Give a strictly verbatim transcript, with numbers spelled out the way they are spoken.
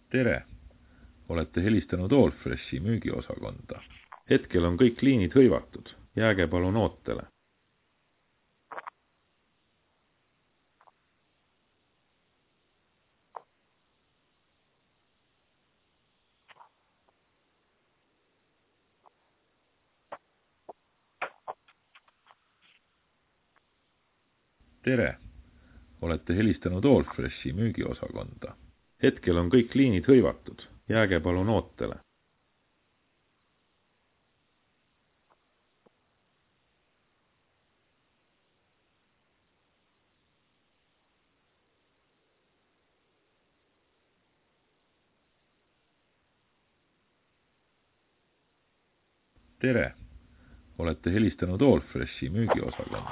Tere! Olete helistanud Allfreshi müügiosakonda. Hetkel on kõik liinid hõivatud. Jääge palun ootele. Tere! Olete helistanud Allfreshi müügiosakonda. Hetkel on kõik liinid hõivatud. Jääge palun ootele. Tere! Olete helistanud Allfreshi müügiosakonda.